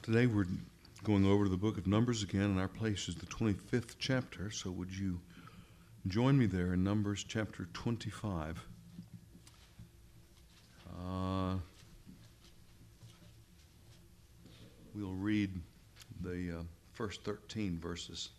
Today we're going over to the book of Numbers again, and our place is the 25th chapter. So would you join me there in Numbers chapter 25? We'll read the first 13 verses.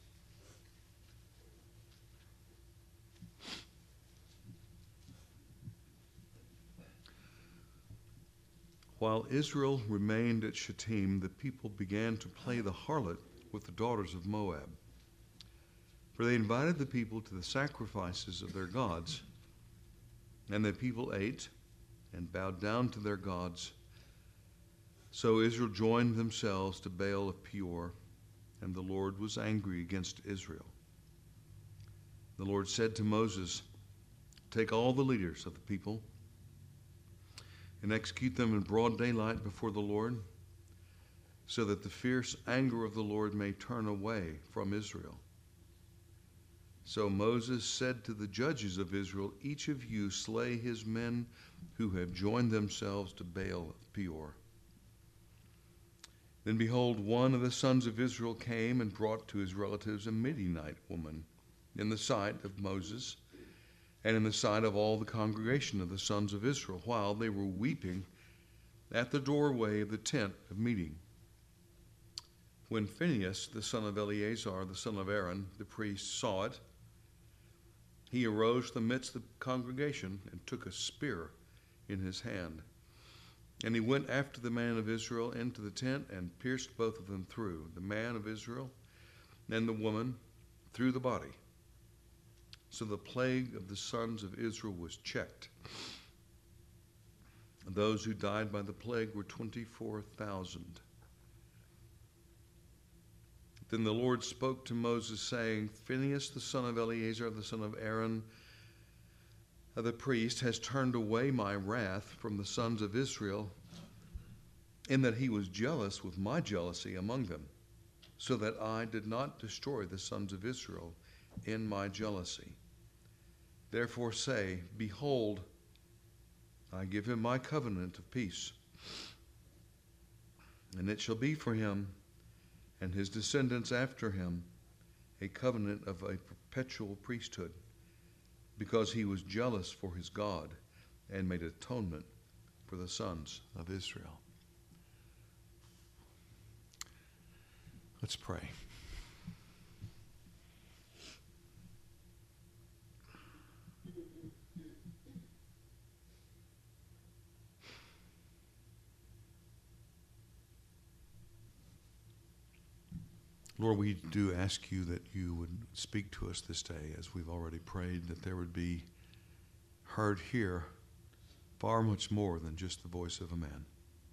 While Israel remained at Shittim, the people began to play the harlot with the daughters of Moab. For they invited the people to the sacrifices of their gods, and the people ate and bowed down to their gods. So Israel joined themselves to Baal of Peor, and the Lord was angry against Israel. The Lord said to Moses, "Take all the leaders of the people and execute them in broad daylight before the Lord, so that the fierce anger of the Lord may turn away from Israel." So Moses said to the judges of Israel, "Each of you slay his men who have joined themselves to Baal of Peor." Then behold, one of the sons of Israel came and brought to his relatives a Midianite woman in the sight of Moses and in the sight of all the congregation of the sons of Israel, while they were weeping at the doorway of the tent of meeting. When Phinehas, the son of Eleazar, the son of Aaron, the priest, saw it, he arose from the midst of the congregation and took a spear in his hand. And he went after the man of Israel into the tent and pierced both of them through, the man of Israel and the woman, through the body. So the plague of the sons of Israel was checked. Those who died by the plague were 24,000. Then the Lord spoke to Moses, saying, "Phinehas, the son of Eleazar, the son of Aaron, the priest, has turned away my wrath from the sons of Israel, in that he was jealous with my jealousy among them, so that I did not destroy the sons of Israel in my jealousy. Therefore say, behold, I give him my covenant of peace. And it shall be for him and his descendants after him a covenant of a perpetual priesthood, because he was jealous for his God and made atonement for the sons of Israel." Let's pray. Lord, we do ask you that you would speak to us this day, as we've already prayed, that there would be heard here far much more than just the voice of a man.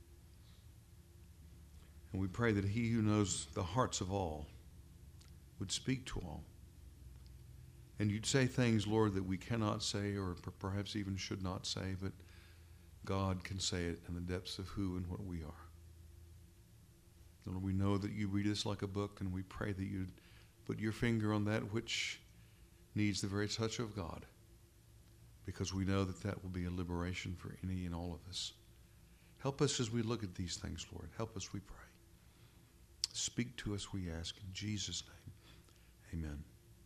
And we pray that he who knows the hearts of all would speak to all. And you'd say things, Lord, that we cannot say or perhaps even should not say, but God can say it in the depths of who and what we are. Lord, we know that you read us like a book, and we pray that you'd put your finger on that which needs the very touch of God, because we know that that will be a liberation for any and all of us. Help us as we look at these things, Lord. Help us, we pray. Speak to us, we ask, in Jesus' name. Amen.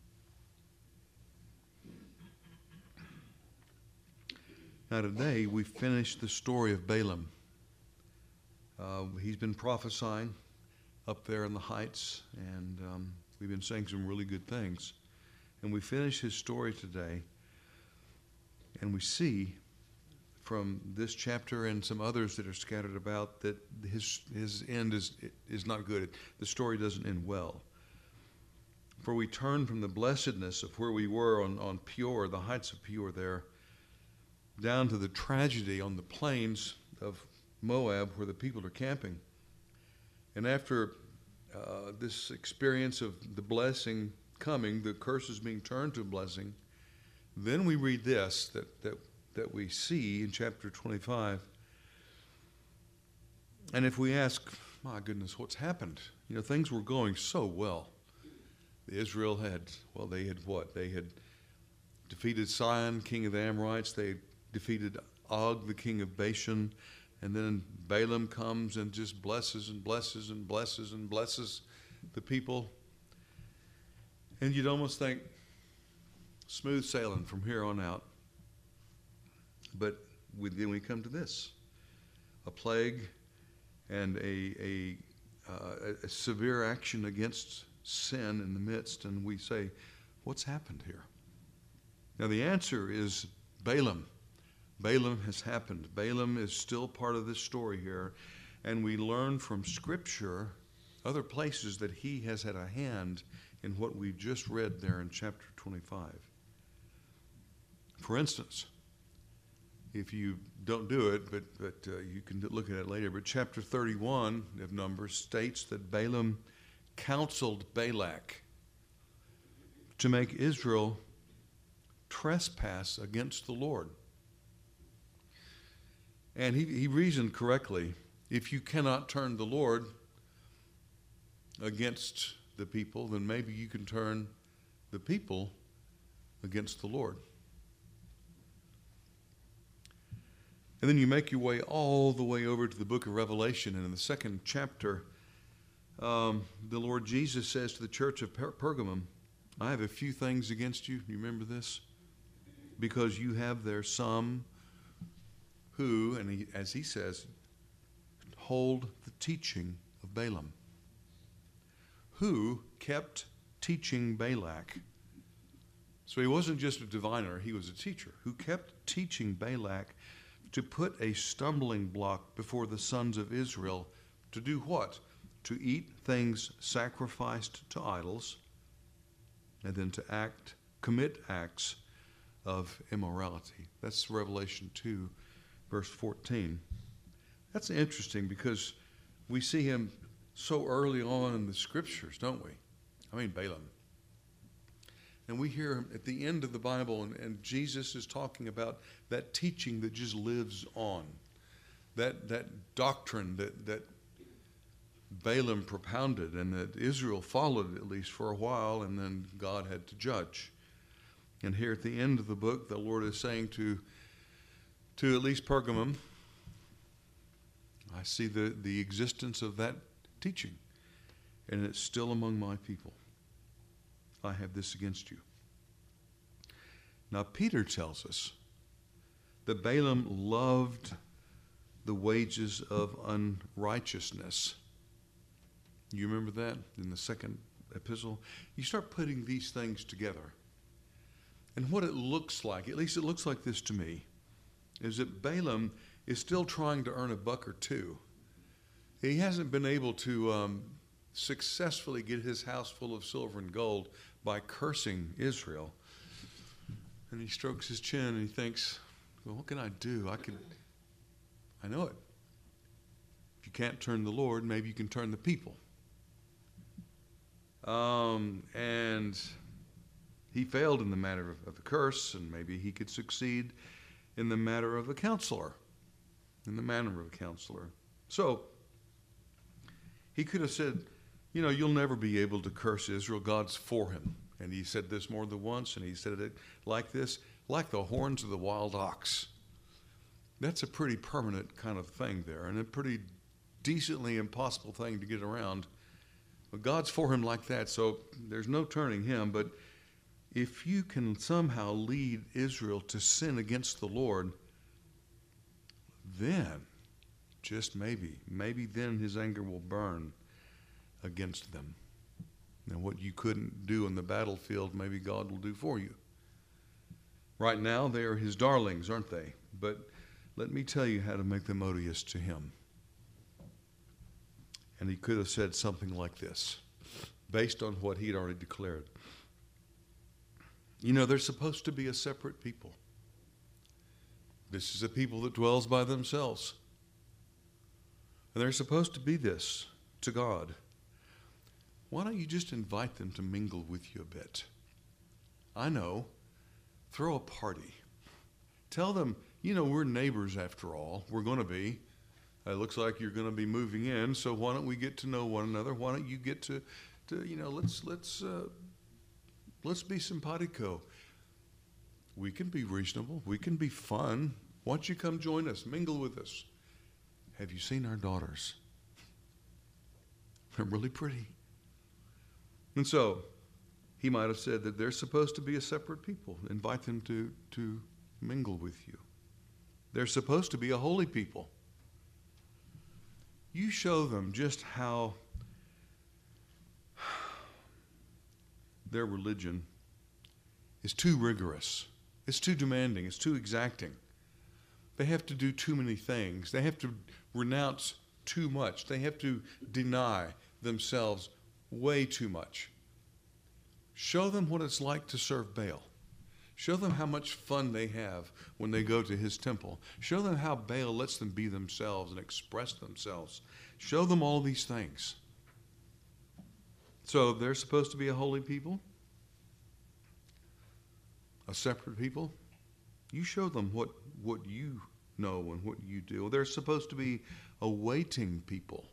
Now today we finished the story of Balaam. He's been prophesying up there in the heights, and we've been saying some really good things. And we finish his story today, and we see from this chapter and some others that are scattered about that his end is not good. The story doesn't end well. For we turn from the blessedness of where we were on Peor, the heights of Peor there, down to the tragedy on the plains of Moab where the people are camping. And after this experience of the blessing coming, the curses being turned to a blessing, then we read this that we see in chapter 25. And if we ask, my goodness, what's happened? You know, things were going so well. Israel had what? They had defeated Sihon, king of the Amorites. They defeated Og, the king of Bashan. And then Balaam comes and just blesses and blesses and blesses and blesses the people. And you'd almost think, smooth sailing from here on out. But then we come to this, a plague and a severe action against sin in the midst, and we say, what's happened here? Now the answer is Balaam. Balaam has happened. Balaam is still part of this story here, and we learn from Scripture, other places, that he has had a hand in what we've just read there in chapter 25. For instance, if you don't do it, but you can look at it later, but chapter 31 of Numbers states that Balaam counseled Balak to make Israel trespass against the Lord. And he reasoned correctly. If you cannot turn the Lord against the people, then maybe you can turn the people against the Lord. And then you make your way all the way over to the book of Revelation, and in the second chapter, the Lord Jesus says to the church of Pergamum, I have a few things against you. Do you remember this? Because you have there some who, and as he says, hold the teaching of Balaam, who kept teaching Balak. So he wasn't just a diviner, he was a teacher, who kept teaching Balak to put a stumbling block before the sons of Israel to do what? To eat things sacrificed to idols, and then to commit acts of immorality. That's Revelation 2, verse 14. That's interesting because we see him so early on in the Scriptures, don't we? I mean, Balaam. And we hear him at the end of the Bible, and Jesus is talking about that teaching that just lives on, that doctrine that Balaam propounded and that Israel followed at least for a while, and then God had to judge. And here at the end of the book, the Lord is saying to at least Pergamum, I see the existence of that teaching, and it's still among my people. I have this against you. Now, Peter tells us that Balaam loved the wages of unrighteousness. You remember that in the second epistle? You start putting these things together. And what it looks like, at least it looks like this to me, is that Balaam is still trying to earn a buck or two. He hasn't been able to successfully get his house full of silver and gold by cursing Israel. And he strokes his chin and he thinks, well, what can I do? I know it. If you can't turn the Lord, maybe you can turn the people. And he failed in the matter of the curse, and maybe he could succeed in the matter of a counselor, in the manner of a counselor. So he could have said, you'll never be able to curse Israel. God's for him. And he said this more than once, and he said it like this, like the horns of the wild ox. That's a pretty permanent kind of thing there, and a pretty decently impossible thing to get around. But God's for him like that, so there's no turning him. But if you can somehow lead Israel to sin against the Lord, then, just maybe then his anger will burn against them. And what you couldn't do in the battlefield, maybe God will do for you. Right now, they are his darlings, aren't they? But let me tell you how to make them odious to him. And he could have said something like this, based on what he'd already declared. They're supposed to be a separate people. This is a people that dwells by themselves. And they're supposed to be this to God. Why don't you just invite them to mingle with you a bit? I know. Throw a party. Tell them, we're neighbors after all. We're going to be. It looks like you're going to be moving in, so why don't we get to know one another? Why don't you get to let's be simpatico. We can be reasonable. We can be fun. Why don't you come join us? Mingle with us. have you seen our daughters? They're really pretty. And so he might have said that they're supposed to be a separate people. Invite them to mingle with you. They're supposed to be a holy people. You show them just how their religion is too rigorous. It's too demanding. It's too exacting. They have to do too many things. They have to renounce too much. They have to deny themselves way too much. Show them what it's like to serve Baal. Show them how much fun they have when they go to his temple. Show them how Baal lets them be themselves and express themselves. Show them all these things. So they're supposed to be a holy people, a separate people. You show them what you know and what you do. They're supposed to be a waiting people.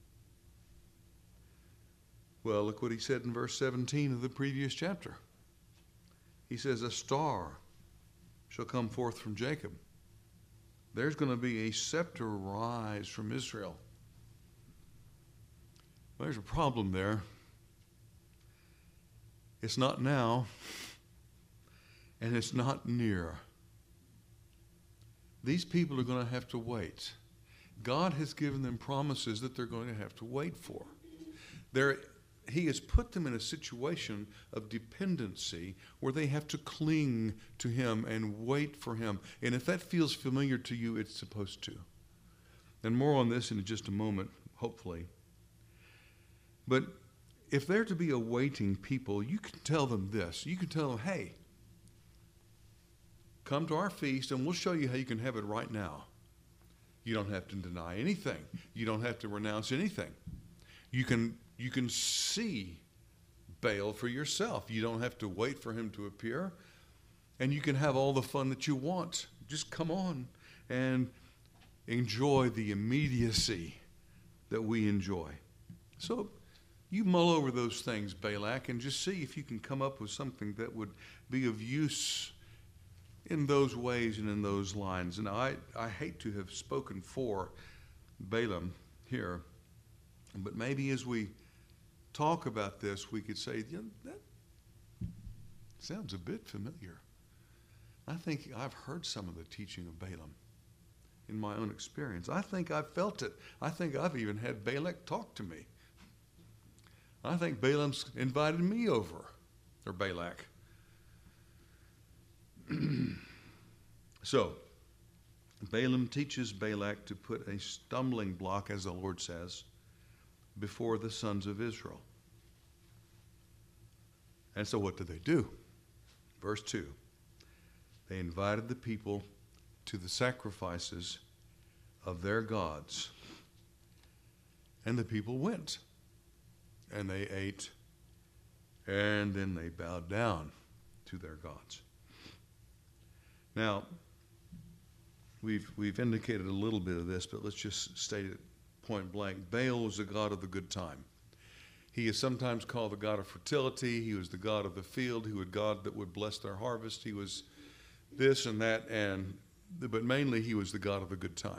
Well, look what he said in verse 17 of the previous chapter. He says, a star shall come forth from Jacob. There's going to be a scepter rise from Israel. Well, there's a problem there. It's not now, and it's not near. These people are going to have to wait. God has given them promises that they're going to have to wait for. He has put them in a situation of dependency where they have to cling to him and wait for him. And if that feels familiar to you, it's supposed to. And more on this in just a moment, hopefully. But if they're to be a waiting people, you can tell them this. You can tell them, hey, come to our feast and we'll show you how you can have it right now. You don't have to deny anything. You don't have to renounce anything. You can see Baal for yourself. You don't have to wait for him to appear. And you can have all the fun that you want. Just come on and enjoy the immediacy that we enjoy. So you mull over those things, Balak, and just see if you can come up with something that would be of use in those ways and in those lines. And I hate to have spoken for Balaam here, but maybe as we talk about this, we could say, yeah, that sounds a bit familiar. I think I've heard some of the teaching of Balaam in my own experience. I think I've felt it. I think I've even had Balak talk to me. I think Balaam's invited me over, or Balak. So, Balaam teaches Balak to put a stumbling block, as the Lord says, before the sons of Israel. And so what do? Verse 2. They invited the people to the sacrifices of their gods. And the people went. And they ate. And then they bowed down to their gods. Now, we've indicated a little bit of this, but let's just state it point blank. Baal was the god of the good time. He is sometimes called the god of fertility. He was the god of the field. He was God that would bless their harvest. He was this and that, but mainly he was the god of the good time.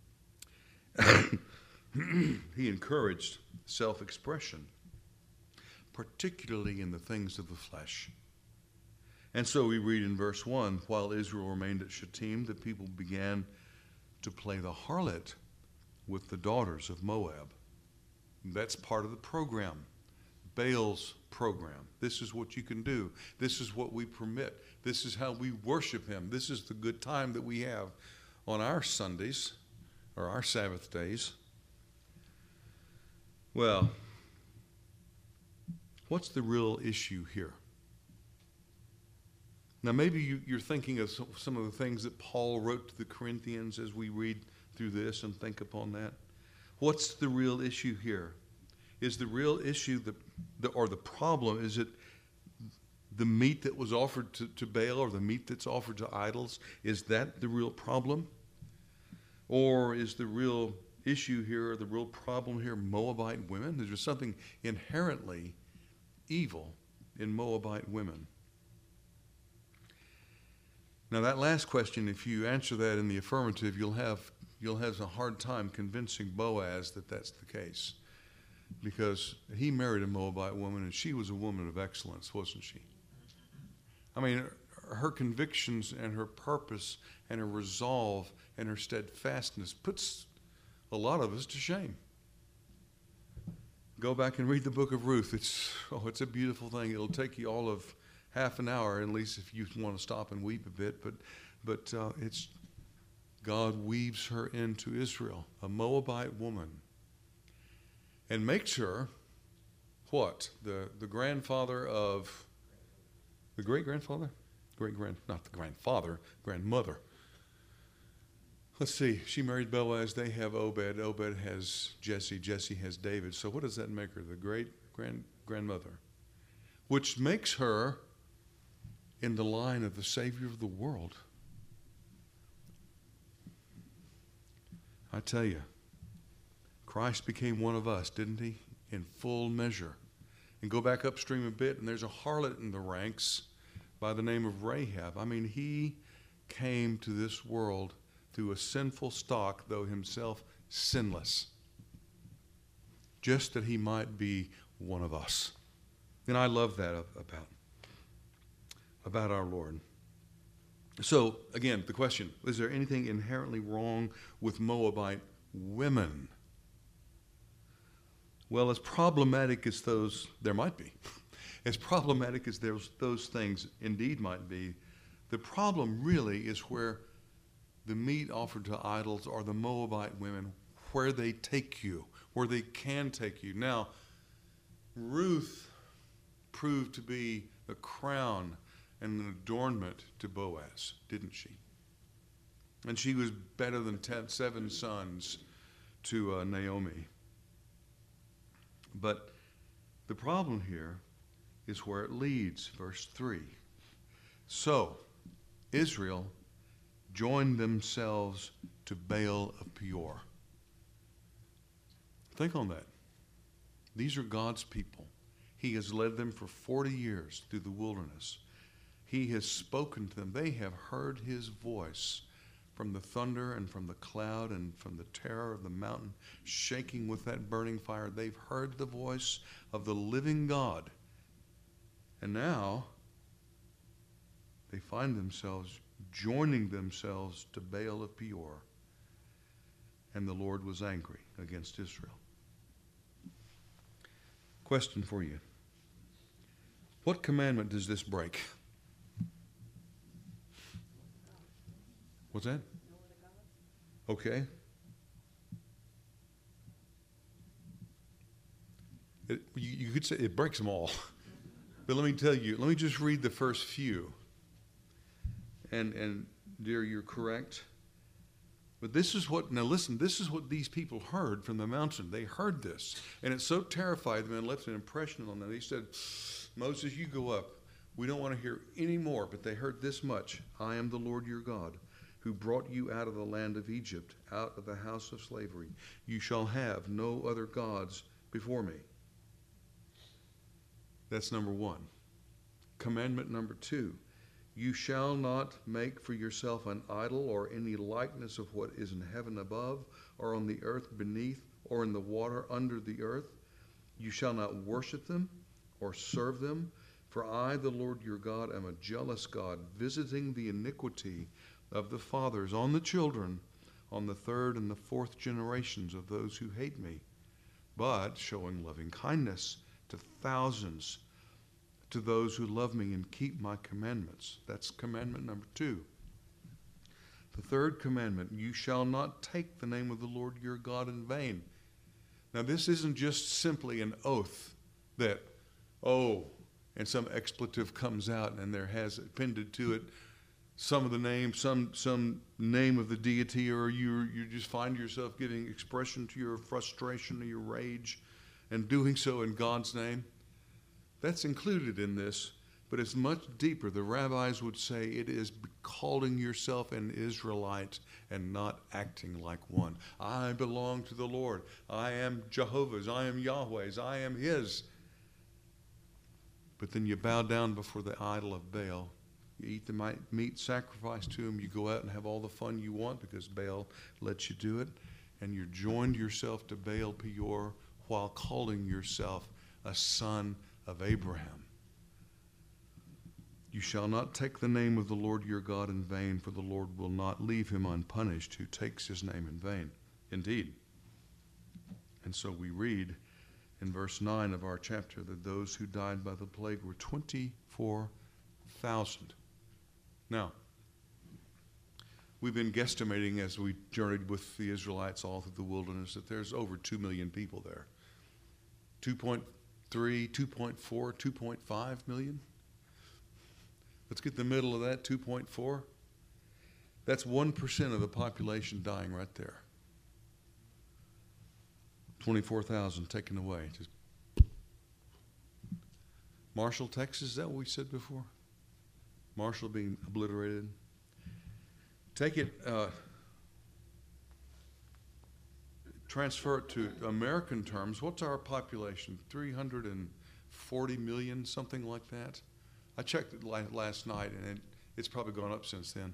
He encouraged self-expression, particularly in the things of the flesh. And so we read in verse 1, while Israel remained at Shittim, the people began to play the harlot with the daughters of Moab. That's part of the program, Baal's program. This is what you can do. This is what we permit. This is how we worship him. This is the good time that we have on our Sundays or our Sabbath days. Well, what's the real issue here? Now, maybe you're thinking of some of the things that Paul wrote to the Corinthians as we read through this and think upon that. What's the real issue here? Is the real issue or the problem, is it the meat that was offered to Baal or the meat that's offered to idols? Is that the real problem? Or is the real issue here, the real problem here, Moabite women? Is there something inherently evil in Moabite women? Now, that last question, if you answer that in the affirmative, you'll have you'll have a hard time convincing Boaz that that's the case, because he married a Moabite woman, and she was a woman of excellence, wasn't she? I mean, her convictions and her purpose and her resolve and her steadfastness puts a lot of us to shame. Go back and read the book of Ruth. It's a beautiful thing. It'll take you all of half an hour, at least if you want to stop and weep a bit. But it's God weaves her into Israel, a Moabite woman, and makes her what? The grandfather of the great-grandfather? Not the grandfather, grandmother. Let's see, she married Boaz, they have Obed, Obed has Jesse, Jesse has David. So what does that make her? The great-grandmother. Which makes her in the line of the Savior of the world. I tell you, Christ became one of us, didn't he? In full measure. And go back upstream a bit, and there's a harlot in the ranks by the name of Rahab. I mean, he came to this world through a sinful stock, though himself sinless, just that he might be one of us. And I love that about our Lord. So, again, the question, is there anything inherently wrong with Moabite women? Well, as problematic as those, there might be, as problematic as those things indeed might be, the problem really is where the meat offered to idols are the Moabite women, where they take you, where they can take you. Now, Ruth proved to be a crown and an adornment to Boaz, didn't she? And she was better than 7 sons to Naomi. But the problem here is where it leads, verse 3. So, Israel joined themselves to Baal of Peor. Think on that. These are God's people. He has led them for 40 years through the wilderness. He has spoken to them. They have heard his voice from the thunder and from the cloud and from the terror of the mountain shaking with that burning fire. They've heard the voice of the living God. And now they find themselves joining themselves to Baal of Peor. And the Lord was angry against Israel. Question for you. What commandment does this break? What's that? Okay. You could say it breaks them all. But let me tell you, let me just read the first few. And dear, you're correct. But this is what, now listen, this is what these people heard from the mountain. They heard this. And it so terrified them and left an impression on them. He said, Moses, you go up. We don't want to hear any more. But they heard this much. I am the Lord your God, who brought you out of the land of Egypt, out of the house of slavery. You shall have no other gods before me. That's number 1. Commandment number 2. You shall not make for yourself an idol or any likeness of what is in heaven above, or on the earth beneath, or in the water under the earth. You shall not worship them or serve them, for I, the Lord your God, am a jealous God, visiting the iniquity of the fathers on the children, on the 3rd and the 4th generations of those who hate me, but showing loving kindness to thousands, to those who love me and keep my commandments. That's commandment number 2. The 3rd commandment, you shall not take the name of the Lord your God in vain. Now this isn't just simply an oath that, and some expletive comes out and there has appended to it some of the name, some name of the deity, or you just find yourself giving expression to your frustration or your rage and doing so in God's name. That's included in this, but it's much deeper. The rabbis would say it is calling yourself an Israelite and not acting like one. I belong to the Lord. I am Jehovah's. I am Yahweh's. I am his. But then you bow down before the idol of Baal. You eat the meat sacrificed to him. You go out and have all the fun you want because Baal lets you do it. And you joined yourself to Baal Peor while calling yourself a son of Abraham. You shall not take the name of the Lord your God in vain, for the Lord will not leave him unpunished who takes his name in vain. Indeed. And so we read in verse 9 of our chapter that those who died by the plague were 24,000. Now, we've been guesstimating as we journeyed with the Israelites all through the wilderness that there's over 2 million people there. 2.3, 2.4, 2.5 million. Let's get the middle of that, 2.4. That's 1% of the population dying right there. 24,000 taken away. Just Marshall, Texas, is that what we said before? Marshall being obliterated. Take it, transfer it to American terms. What's our population? 340 million, something like that? I checked it last night, and it's probably gone up since then.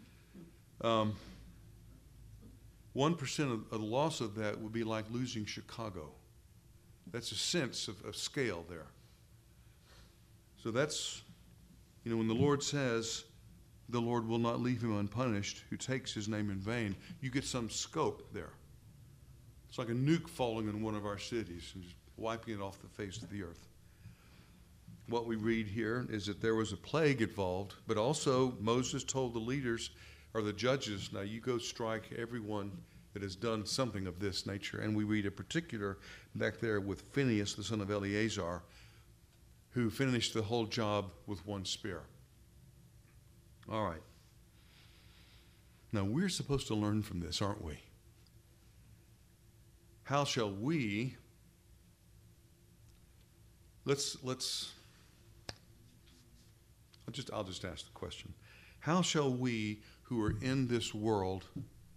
1% of the loss of that would be like losing Chicago. That's a sense of scale there. So that's, when the Lord says, the Lord will not leave him unpunished who takes his name in vain, you get some scope there. It's like a nuke falling in one of our cities and just wiping it off the face of the earth. What we read here is that there was a plague involved, but also Moses told the leaders or the judges, now you go strike everyone that has done something of this nature. And we read a particular back there with Phinehas, the son of Eleazar, who finished the whole job with one spear. All right. Now we're supposed to learn from this, aren't we? How shall we, I'll just ask the question. How shall we who are in this world,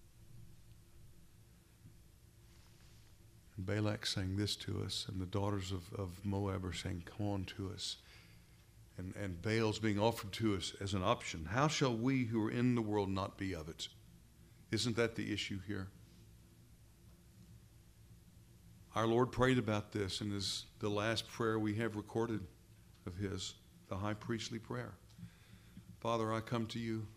and Balak saying this to us, and the daughters of Moab are saying, come on to us, and Baal's being offered to us as an option. How shall we who are in the world not be of it? Isn't that the issue here? Our Lord prayed about this, and is the last prayer we have recorded of his, the high priestly prayer. Father, I come to you,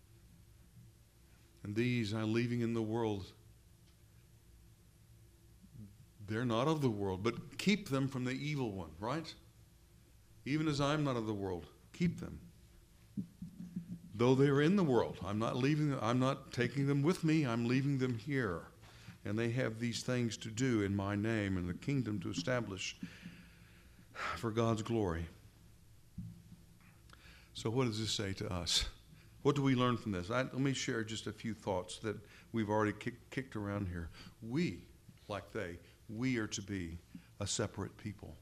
and these I'm leaving in the world. They're not of the world, but keep them from the evil one, right? Even as I'm not of the world, keep them. Though they are in the world, I'm not leaving them, I'm not taking them with me, I'm leaving them here. And they have these things to do in my name and the kingdom to establish for God's glory. So what does this say to us? What do we learn from this? Let me share just a few thoughts that we've already kicked around here. We, like they, we are to be a separate people.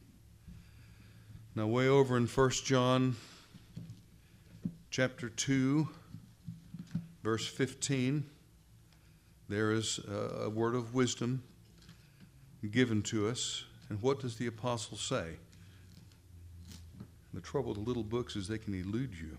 Now, way over in 1 John chapter 2, verse 15, there is a word of wisdom given to us. And what does the apostle say? The trouble with the little books is they can elude you.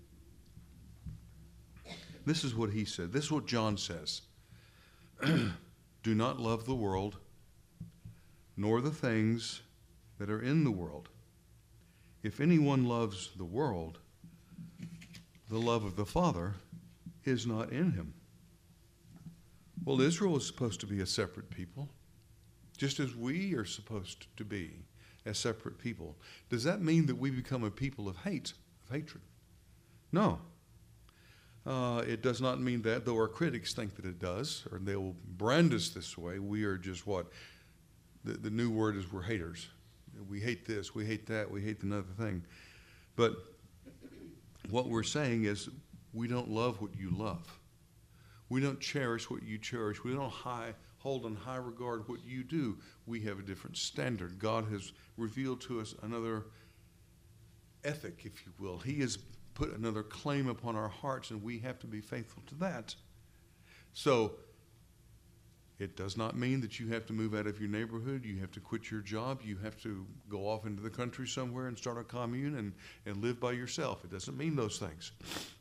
This is what he said. This is what John says. Do not love the world, nor the things that are in the world. If anyone loves the world, the love of the Father is not in him. Well, Israel is supposed to be a separate people, just as we are supposed to be as separate people. Does that mean that we become a people of hate, of hatred? No. It does not mean that, though our critics think that it does, or they will brand us this way. We are just what? The new word is we're haters. We hate this, we hate that, we hate another thing. But what we're saying is we don't love what you love. We don't cherish what you cherish. We don't hold in high regard what you do. We have a different standard. God has revealed to us another ethic, if you will. He has put another claim upon our hearts, and we have to be faithful to that. So It does not mean that you have to move out of your neighborhood. You have to quit your job. You have to go off into the country somewhere and start a commune and live by yourself. It doesn't mean those things.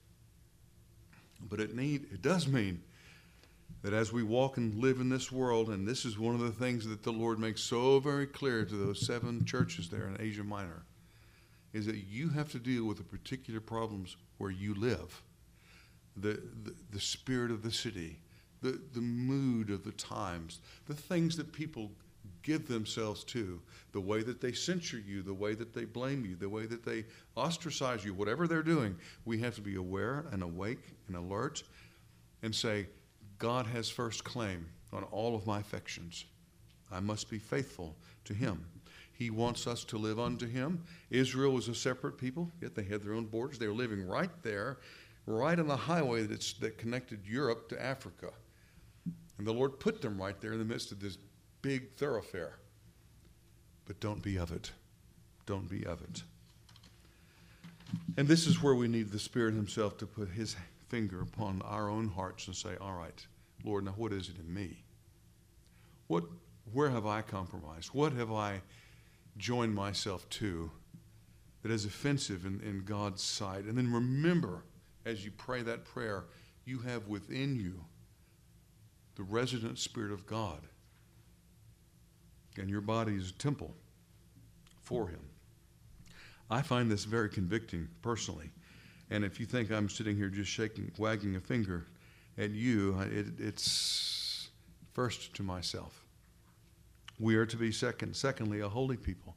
But it does mean that as we walk and live in this world, and this is one of the things that the Lord makes so very clear to those 7 churches there in Asia Minor, is that you have to deal with the particular problems where you live. The spirit of the city, the mood of the times, the things that people give themselves to, the way that they censure you, the way that they blame you, the way that they ostracize you, whatever they're doing, we have to be aware and awake and alert and say, God has first claim on all of my affections. I must be faithful to him. He wants us to live unto him. Israel was a separate people, yet they had their own borders. They were living right there, right on the highway that connected Europe to Africa. And the Lord put them right there in the midst of this big thoroughfare. But don't be of it. Don't be of it. And this is where we need the Spirit himself to put his finger upon our own hearts and say, all right, Lord, now what is it in me? Where have I compromised? What have I joined myself to that is offensive in God's sight? And then remember, as you pray that prayer, you have within you the resident Spirit of God. And your body is a temple for him. I find this very convicting personally. And if you think I'm sitting here just wagging a finger at you, it's first to myself. We are to be secondly, a holy people.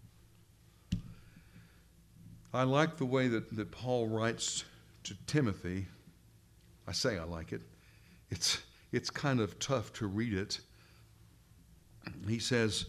I like the way that Paul writes to Timothy. I say I like it. It's kind of tough to read it. He says,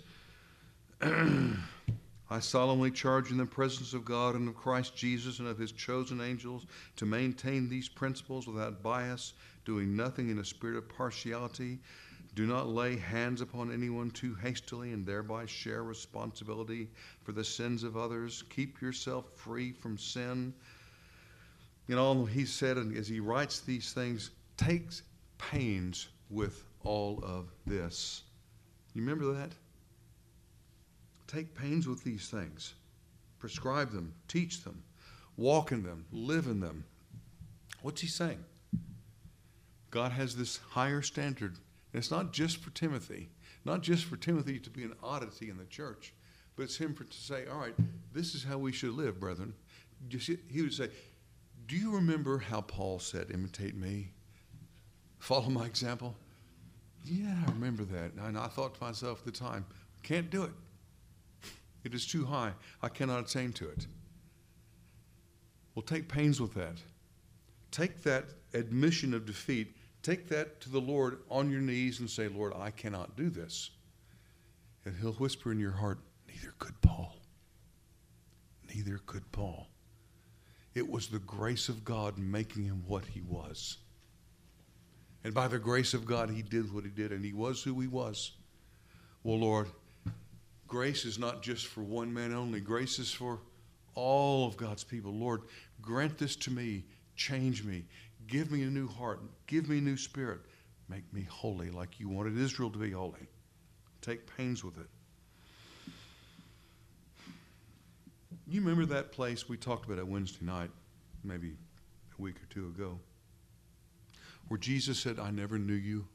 I solemnly charge in the presence of God and of Christ Jesus and of his chosen angels to maintain these principles without bias, doing nothing in a spirit of partiality. Do not lay hands upon anyone too hastily and thereby share responsibility for the sins of others. Keep yourself free from sin. You know, he said, and as he writes these things, takes pains with all of this. You remember that? Take pains with these things. Prescribe them. Teach them. Walk in them. Live in them. What's he saying? God has this higher standard. And it's not just for Timothy. Not just for Timothy to be an oddity in the church. But it's him to say, all right, this is how we should live, brethren. He would say, do you remember how Paul said, imitate me? Follow my example? Yeah, I remember that. And I thought to myself at the time, can't do it. It is too high. I cannot attain to it. Well, take pains with that. Take that admission of defeat. Take that to the Lord on your knees and say, Lord, I cannot do this. And he'll whisper in your heart, neither could Paul. Neither could Paul. It was the grace of God making him what he was. And by the grace of God, he did what he did, and he was who he was. Well, Lord, grace is not just for one man only. Grace is for all of God's people. Lord, grant this to me. Change me. Give me a new heart. Give me a new spirit. Make me holy like you wanted Israel to be holy. Take pains with it. You remember that place we talked about it Wednesday night, maybe a week or two ago, where Jesus said, I never knew you?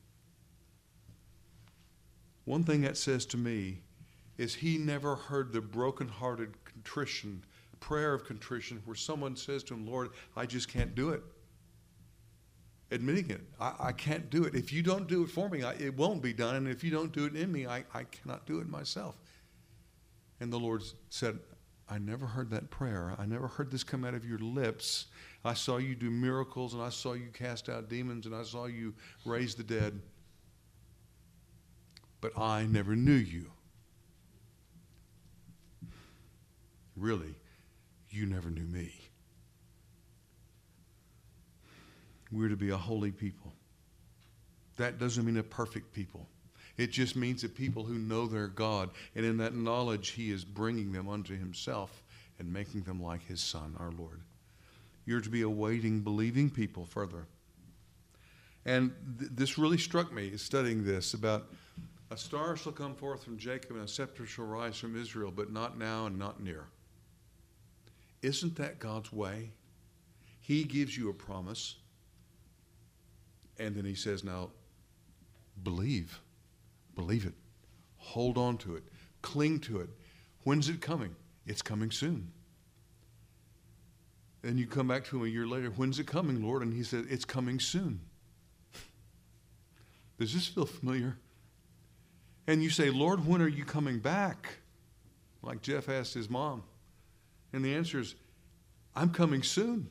One thing that says to me is he never heard the brokenhearted contrition, prayer of contrition, where someone says to him, Lord, I just can't do it. Admitting it. I can't do it. If you don't do it for me, it won't be done. And if you don't do it in me, I cannot do it myself. And the Lord said, I never heard that prayer. I never heard this come out of your lips. I saw you do miracles, and I saw you cast out demons, and I saw you raise the dead. But I never knew you. Really, you never knew me. We're to be a holy people. That doesn't mean a perfect people. It just means a people who know their God, and in that knowledge he is bringing them unto himself and making them like his Son, our Lord. You're to be a waiting, believing people further. And this really struck me studying this about a star shall come forth from Jacob and a scepter shall rise from Israel, but not now and not near. Isn't that God's way? He gives you a promise, and then he says, now, believe. Believe it. Hold on to it. Cling to it. When's it coming? It's coming soon. And you come back to him a year later, when's it coming, Lord? And he said, it's coming soon. Does this feel familiar? And you say, Lord, when are you coming back? Like Jeff asked his mom. And the answer is, I'm coming soon.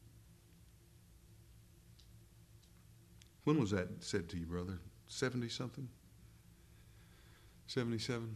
When was that said to you, brother? 70-something? 77?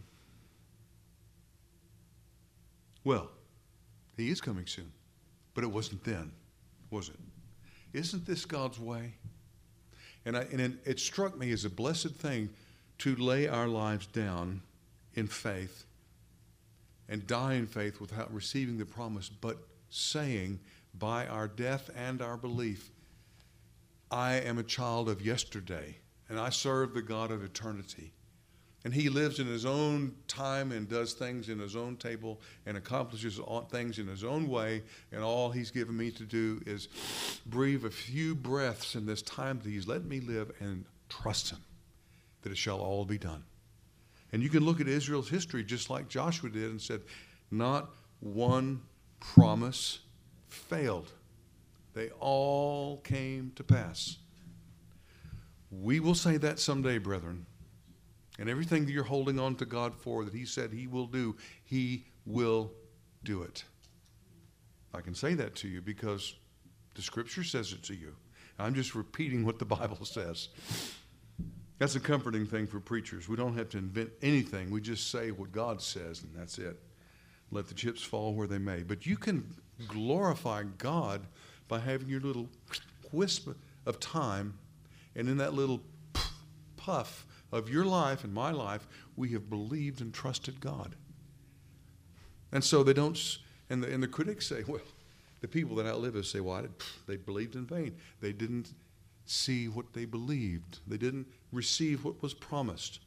Well, he is coming soon. But it wasn't then, was it? Isn't this God's way? And it struck me as a blessed thing to lay our lives down in faith and die in faith without receiving the promise, but saying by our death and our belief, I am a child of yesterday, and I serve the God of eternity. And he lives in his own time and does things in his own table and accomplishes things in his own way. And all he's given me to do is breathe a few breaths in this time that he's let me live and trust him that it shall all be done. And you can look at Israel's history just like Joshua did and said, not one promise failed. They all came to pass. We will say that someday, brethren. And everything that you're holding on to God for that he said he will do, he will do it. I can say that to you because the Scripture says it to you. I'm just repeating what the Bible says. That's a comforting thing for preachers. We don't have to invent anything. We just say what God says, and that's it. Let the chips fall where they may. But you can glorify God by having your little wisp of time, and in that little puff of your life and my life, we have believed and trusted God. And so they don't, and the critics say, well, the people that outlive us say, well, they believed in vain. They didn't see what they believed. They didn't receive what was promised.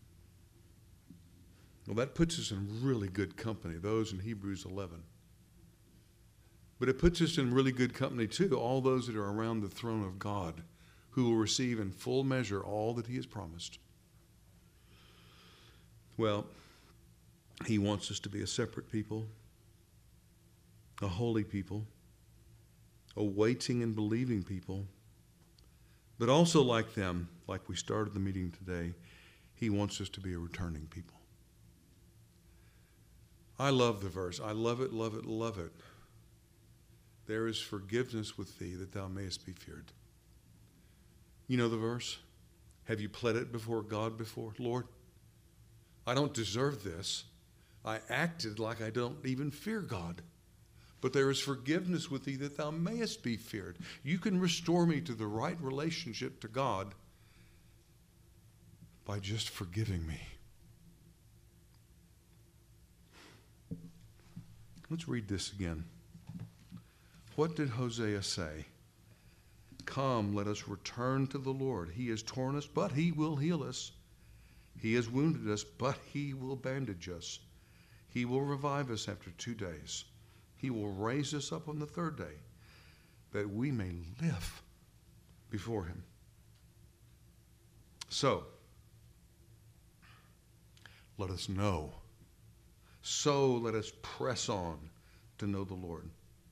Well, that puts us in really good company, those in Hebrews 11. But it puts us in really good company, too, all those that are around the throne of God, who will receive in full measure all that he has promised. Well, he wants us to be a separate people, a holy people, a waiting and believing people, but also like them, like we started the meeting today, he wants us to be a returning people. I love the verse. I love it, love it, love it. There is forgiveness with thee that thou mayest be feared. You know the verse? Have you pled it before God before? Lord, I don't deserve this. I acted like I don't even fear God. But there is forgiveness with thee that thou mayest be feared. You can restore me to the right relationship to God by just forgiving me. Let's read this again. What did Hosea say? Come, let us return to the Lord. He has torn us, but he will heal us. He has wounded us, but he will bandage us. He will revive us after 2 days. He will raise us up on the 3rd day, that we may live before him. So, let us know. So let us press on to know the Lord.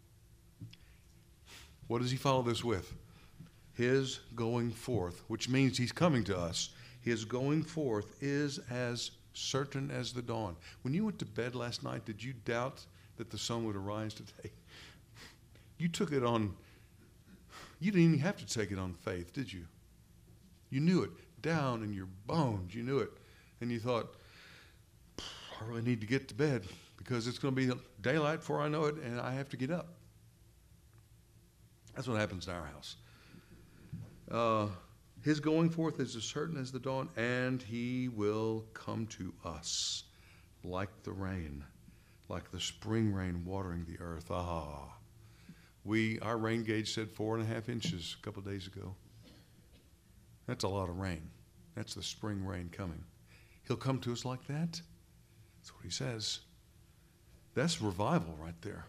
What does he follow this with? His going forth, which means he's coming to us. His going forth is as certain as the dawn. When you went to bed last night, did you doubt that the sun would arise today? You took it on, you didn't even have to take it on faith, did you? You knew it down in your bones. You knew it. And you thought, I really need to get to bed because it's going to be daylight before I know it and I have to get up. That's what happens in our house. His going forth is as certain as the dawn, and he will come to us like the rain, like the spring rain watering the earth. Our rain gauge said 4.5 inches a couple of days ago. That's a lot of rain. That's the spring rain coming. He'll come to us like that. That's what he says. That's revival right there.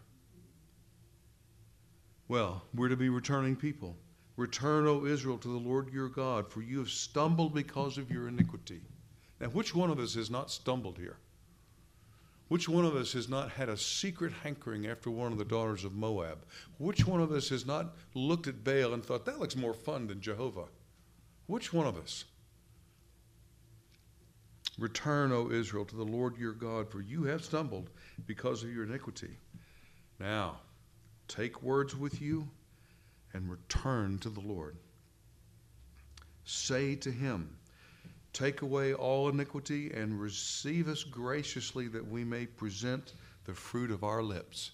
Well, we're to be returning people. Return, O Israel, to the Lord your God, for you have stumbled because of your iniquity. Now, which one of us has not stumbled here? Which one of us has not had a secret hankering after one of the daughters of Moab? Which one of us has not looked at Baal and thought, that looks more fun than Jehovah? Which one of us? Return, O Israel, to the Lord your God, for you have stumbled because of your iniquity. Now, take words with you and return to the Lord. Say to him, take away all iniquity and receive us graciously that we may present the fruit of our lips.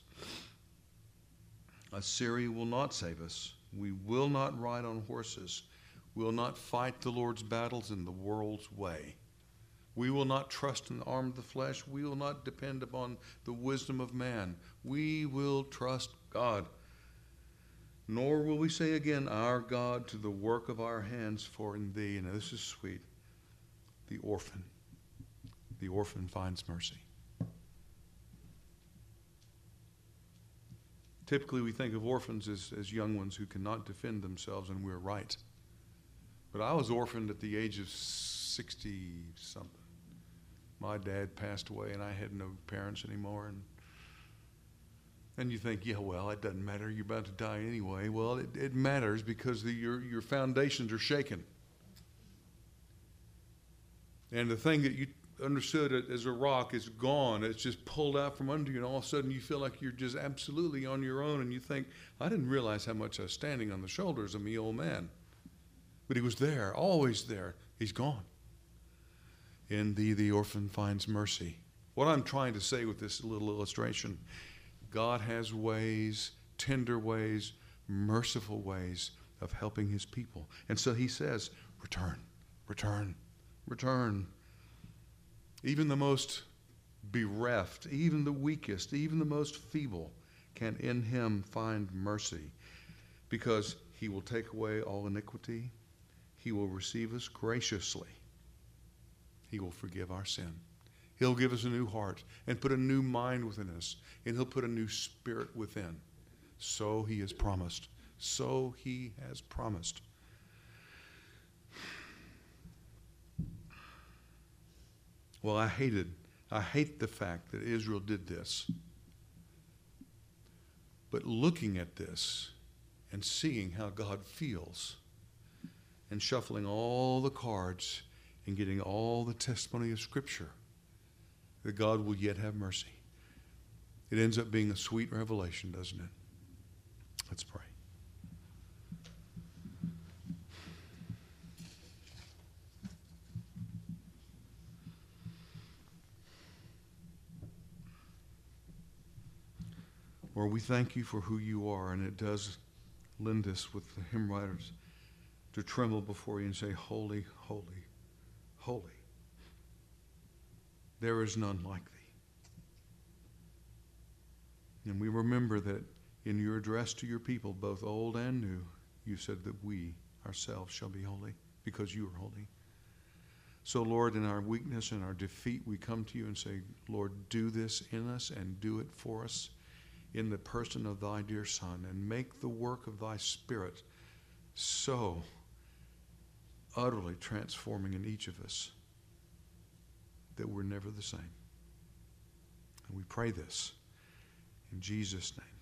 Assyria will not save us. We will not ride on horses. We will not fight the Lord's battles in the world's way. We will not trust in the arm of the flesh. We will not depend upon the wisdom of man. We will trust God. Nor will we say again, our God, to the work of our hands, for in thee, and this is sweet, the orphan finds mercy. Typically we think of orphans as young ones who cannot defend themselves, and we're right. But I was orphaned at the age of 60-something. My dad passed away, and I had no parents anymore. And you think, yeah, well, it doesn't matter. You're about to die anyway. Well, it matters because your foundations are shaken. And the thing that you understood as a rock is gone. It's just pulled out from under you, and all of a sudden you feel like you're just absolutely on your own, and you think, I didn't realize how much I was standing on the shoulders of me old man. But he was there, always there. He's gone. In thee the orphan finds mercy. What I'm trying to say with this little illustration, God has ways, tender ways, merciful ways of helping his people. And so he says, return, return, return. Even the most bereft, even the weakest, even the most feeble can in him find mercy, because he will take away all iniquity. He will receive us graciously. He will forgive our sin. He'll give us a new heart and put a new mind within us, and he'll put a new spirit within. So he has promised. So he has promised. Well, I hate the fact that Israel did this. But looking at this and seeing how God feels and shuffling all the cards and getting all the testimony of Scripture that God will yet have mercy, it ends up being a sweet revelation, doesn't it? Let's pray. Lord, we thank you for who you are, and it does lend us with the hymn writers to tremble before you and say, holy, holy, holy. There is none like thee. And we remember that in your address to your people, both old and new, you said that we ourselves shall be holy because you are holy. So, Lord, in our weakness and our defeat, we come to you and say, Lord, do this in us and do it for us in the person of thy dear Son, and make the work of thy Spirit so utterly transforming in each of us that we're never the same. And we pray this in Jesus' name.